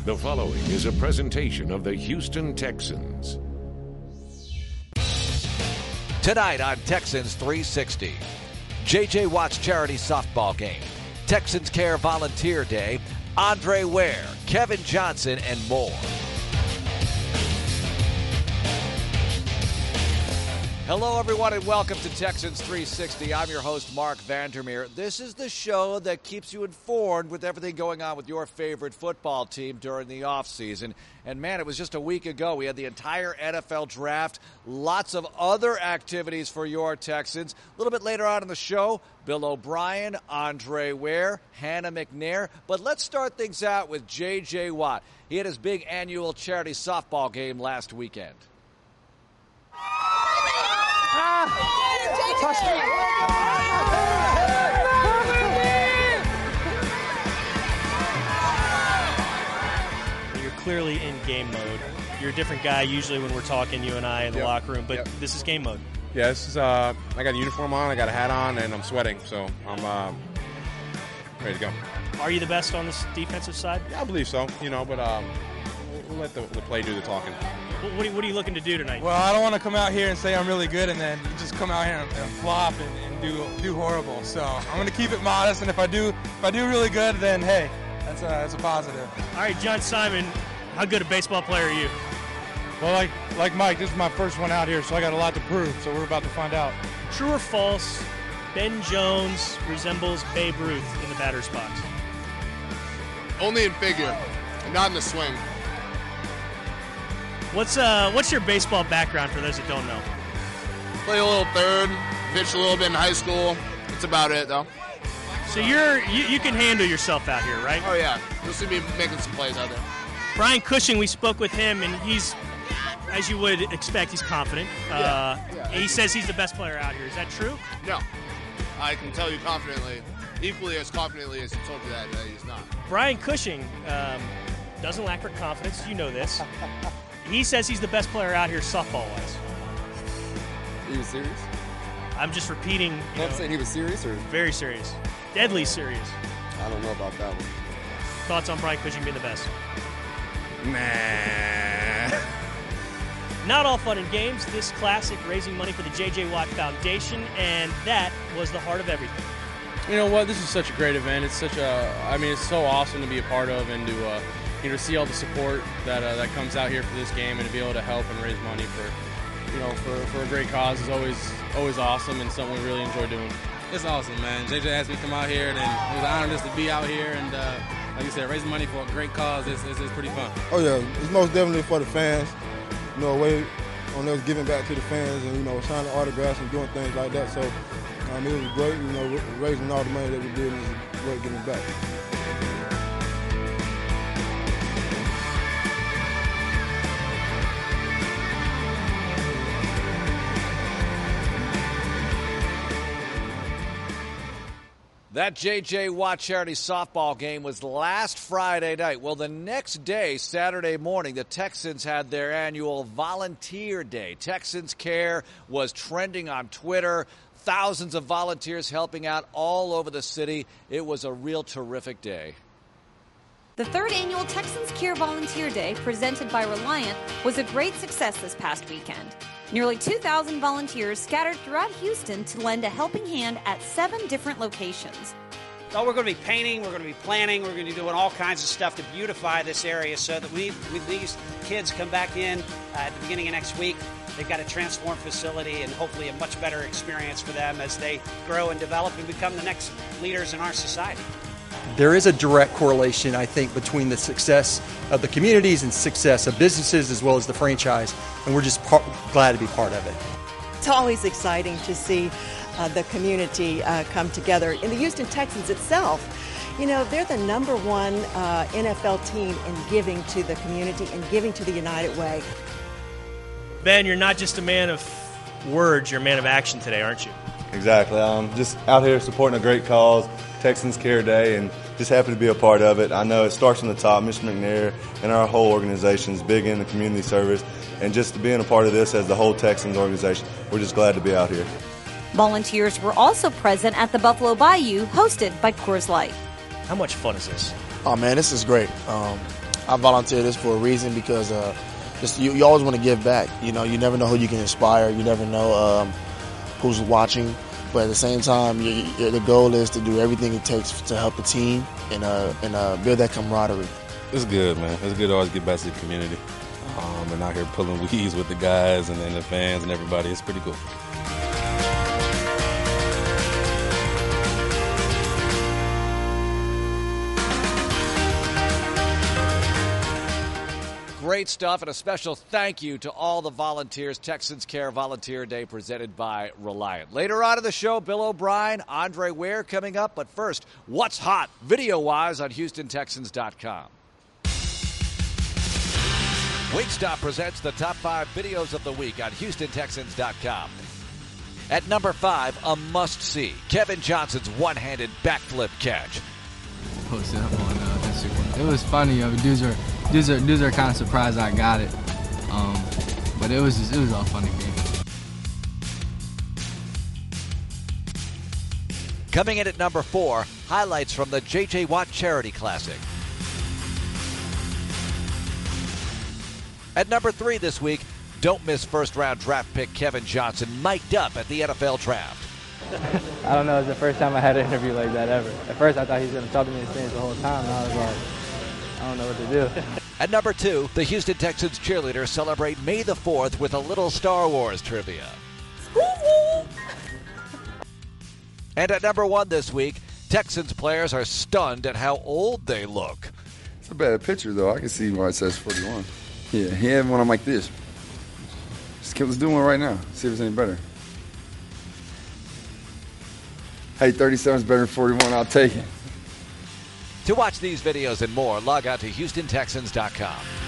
The following is a presentation of the Houston Texans. Tonight on Texans 360, J.J. Watt's charity softball game, Texans Care Volunteer Day, Andre Ware, Kevin Johnson, and more. Hello, everyone, and welcome to Texans 360. I'm your host, Mark Vandermeer. This is the show that keeps you informed with everything going on with your favorite football team during the offseason. And, man, it was just a week ago. We had the entire NFL draft, lots of other activities for your Texans. A little bit later on in the show, Bill O'Brien, Andre Ware, Hannah McNair. But let's start things out with J.J. Watt. He had his big annual charity softball game last weekend. You're clearly in game mode. You're a different guy usually when we're talking, you and I, in the locker room, but this is game mode. Yeah, this is. I got a uniform on, I got a hat on, and I'm sweating, so I'm ready to go. Are you the best on this defensive side? Yeah, I believe so. But we'll let the play do the talking. What are you looking to do tonight? Well, I don't want to come out here and say I'm really good and then just come out here and flop and do horrible. So I'm going to keep it modest, and if I do really good, then hey, that's a positive. All right, John Simon, how good a baseball player are you? Well, like Mike, this is my first one out here, so I got a lot to prove. So we're about to find out. True or false? Ben Jones resembles Babe Ruth in the batter's box. Only in figure, not in the swing. What's your baseball background for those that don't know? Played a little third, pitched a little bit in high school. That's about it, though. So you can handle yourself out here, right? Oh, yeah. You'll see me making some plays out there. Brian Cushing, we spoke with him, and he's, as you would expect, he's confident. He says he's the best player out here. Is that true? No. I can tell you confidently, equally as confidently as he told you that he's not. Brian Cushing doesn't lack for confidence. You know this. He says he's the best player out here softball-wise. He was serious? I'm just repeating. I'm saying he was serious or? Very serious. Deadly serious. I don't know about that one. Thoughts on Brian Cushing being the best? Nah. Not all fun and games. This classic raising money for the J.J. Watt Foundation, and that was the heart of everything. You know what? This is such a great event. It's it's so awesome to be a part of and to see all the support that comes out here for this game and to be able to help and raise money for a great cause is always awesome and something we really enjoy doing. It's awesome, man. JJ asked me to come out here, and it was an honor just to be out here and, like you said, raising money for a great cause. It's pretty fun. Oh yeah, it's most definitely for the fans. A way on us giving back to the fans and signing autographs and doing things like that. So it was great. Raising all the money that we did was great giving back. That J.J. Watt charity softball game was last Friday night. Well, the next day, Saturday morning, the Texans had their annual Volunteer Day. Texans Care was trending on Twitter. Thousands of volunteers helping out all over the city. It was a real terrific day. The third annual Texans Care Volunteer Day, presented by Reliant, was a great success this past weekend. Nearly 2,000 volunteers scattered throughout Houston to lend a helping hand at 7 different locations. So we're going to be painting, we're going to be planning, we're going to be doing all kinds of stuff to beautify this area so that these kids come back in at the beginning of next week. They've got a transformed facility and hopefully a much better experience for them as they grow and develop and become the next leaders in our society. There is a direct correlation, I think, between the success of the communities and success of businesses as well as the franchise, and we're just glad to be part of it. It's always exciting to see the community come together. In the Houston Texans itself, they're the number one NFL team in giving to the community and giving to the United Way. Ben, you're not just a man of words, you're a man of action today, aren't you? Exactly. I'm just out here supporting a great cause, Texans Care Day, and just happy to be a part of it. I know it starts from the top. Mr. McNair and our whole organization is big in the community service, and just being a part of this as the whole Texans organization, we're just glad to be out here. Volunteers were also present at the Buffalo Bayou, hosted by Coors Light. How much fun is this? Oh, man, this is great. I volunteer this for a reason because you always want to give back. You know, you never know who you can inspire. You never know who's watching. But at the same time, the goal is to do everything it takes to help the team and build that camaraderie. It's good, man. It's good to always get back to the community. And out here pulling weeds with the guys and the fans and everybody. It's pretty cool. Great stuff, and a special thank you to all the volunteers. Texans Care Volunteer Day presented by Reliant. Later on in the show, Bill O'Brien, Andre Ware coming up. But first, what's hot video-wise on HoustonTexans.com. Wingstop presents the top 5 videos of the week on HoustonTexans.com. At number 5, a must-see, Kevin Johnson's one-handed backflip catch. Posted up on Instagram. It was funny. Dudes are kind of surprised I got it, but it was all fun and games. Coming in at number 4, highlights from the J.J. Watt Charity Classic. At number 3 this week, don't miss first-round draft pick Kevin Johnson mic'd up at the NFL Draft. I don't know. It's the first time I had an interview like that ever. At first, I thought he was going to talk to me in the stands the whole time, and I was like, I don't know what to do. At number 2, the Houston Texans cheerleaders celebrate May the 4th with a little Star Wars trivia. And at number 1 this week, Texans players are stunned at how old they look. It's a bad picture, though. I can see why it says 41. Yeah, he had one on like this. Let's do one right now. See if it's any better. Hey, 37 is better than 41. I'll take it. To watch these videos and more, log on to HoustonTexans.com.